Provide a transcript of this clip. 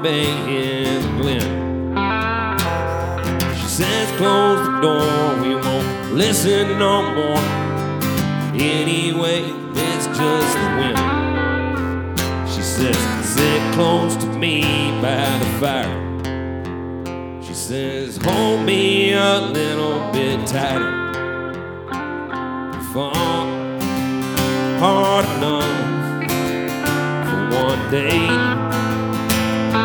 bay in the glen. She says, close the door, we won't listen no more. Anyway, it's just the wind. She says, sit close to me by the fire. She says, hold me a little bit tighter. Far hard enough for one day.